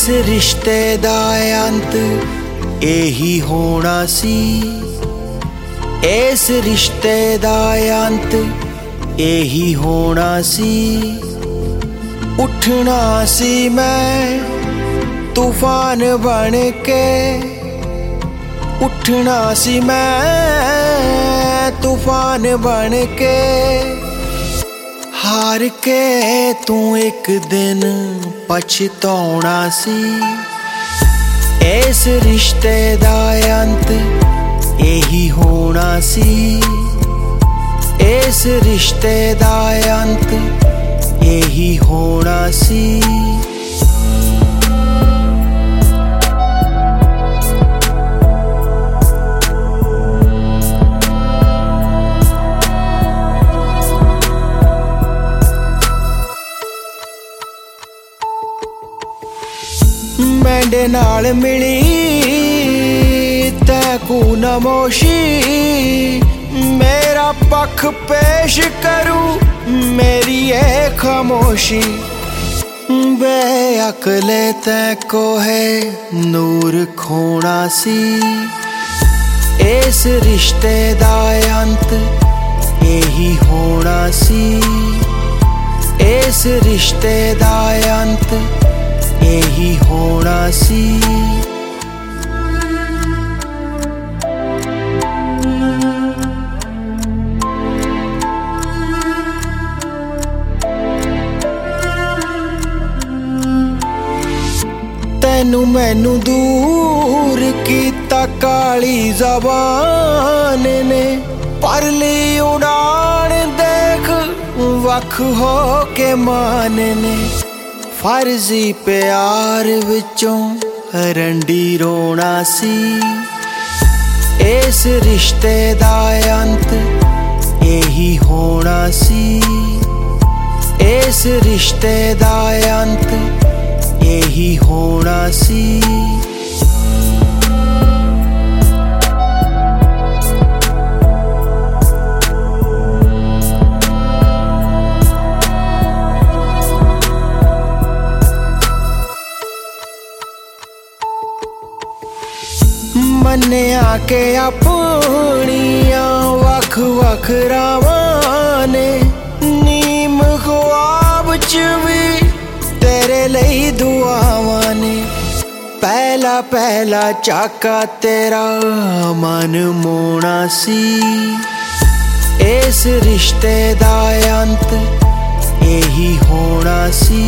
रिश्ते दा अंत यही होना सी, इस रिश्ते दा अंत यही होना सी। उठना सी मैं तूफान बन के, उठना सी मैं तूफान बन के। हार के तू एक दिन पछताना सी, इस रिश्ते दा अंत यही होना सी, इस रिश्ते दा अंत यही होना सी। मैंडे नाल मिली तैकू नमोशी, मेरा पख पेश करूं मेरी ये खामोशी। बेअकले तैको है नूर खोना सी, इस रिश्ते दा अंत यही होना सी, इस रिश्ते दा अंत यही होना सी। तैनू मैनू दूर कीता काली ज़बान ने, परली उड़ान देख वख हो के मान ने। फर्जी प्यार विचों रंडी रोना सी, इस रिश्ते दा अंत यही होना सी, इस रिश्ते दा अंत यही होना सी। मन्ने आके अपनिया वख वख रावां ने, नीम ख्वाब च भी तेरे लई दुआवां ने। पहला पहला चाका तेरा मन मोना सी, इस रिश्ते दा अंत यही होना सी,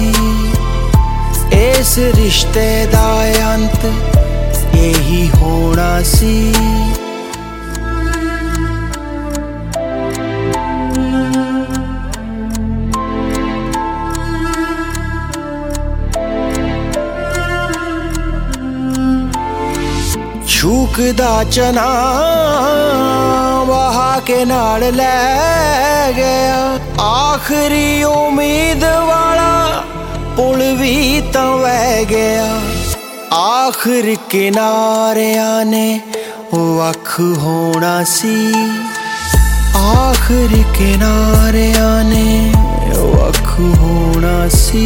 इस रिश्ते दा अंत यही होना सी। झुकदा चना वहा के नाल लै गया, आखिरी उम्मीद वाला पुल भी तां वह गया। आखिर किनारियां ने वख होना सी, आखिर किनारियां ने वख होना सी,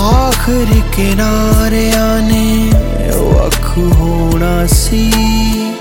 आखिर किनारियां ने वख होना सी।